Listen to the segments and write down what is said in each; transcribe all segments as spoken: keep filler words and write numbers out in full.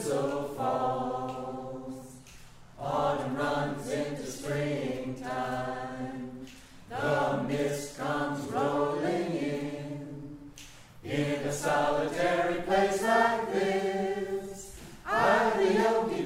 drizzle falls. Autumn runs into springtime. The mist comes rolling in. In a solitary place like this, I, the Yogi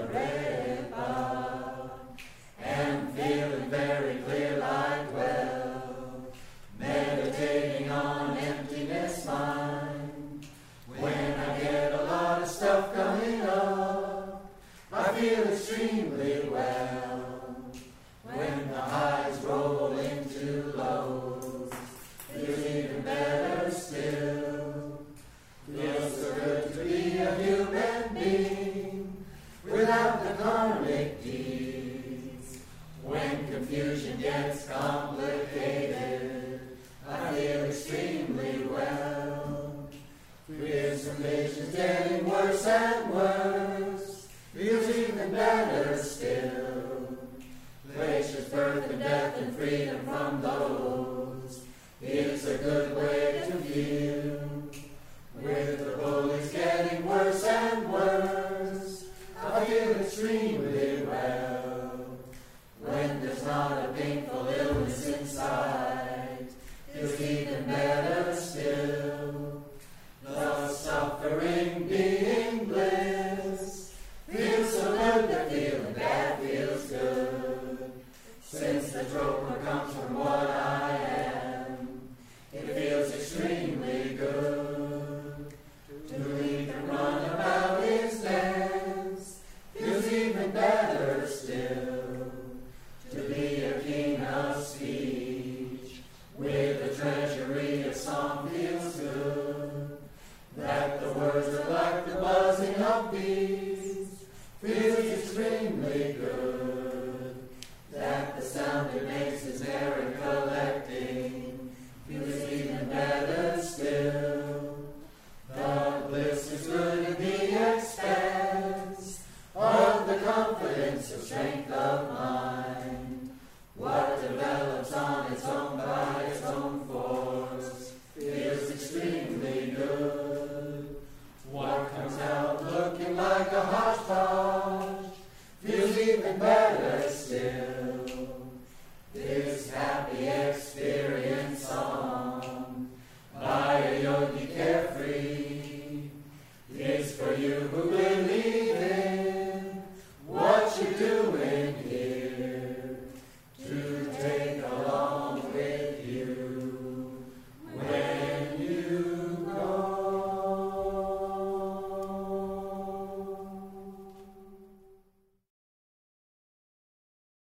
Milarepa, am feeling very clear like well, meditating on emptiness mind. When I get a lot of stuff coming up, I feel extremely well. When the highs roll into lows, feels even better still. Feels so good to be a human being without the karmic deeds. When confusion gets complicated, I feel extremely well. Fears and visions getting worse and worse, feels even better still. Glaciers, birth and death and freedom from those, it's a good way to feel. With the bullies getting worse and worse, I feel extremely well. When there's not a painful illness inside, feels even better still. The suffering being bliss, feels so good that feeling bad feels good. Since the troper comes from what I am, it feels extremely good. To lead and run about his dance, feels even better still. To be a king of speech, with a treasury of song feels good. That the words are like the buzzing of bees, feels extremely good. That the sound it makes is merit collecting, feels even better still. The bliss is good in the expense of the confidence of strength of mind. What develops on its own by its own force feels extremely good. What comes out looking like a hodgepodge feels even better still. This happy experience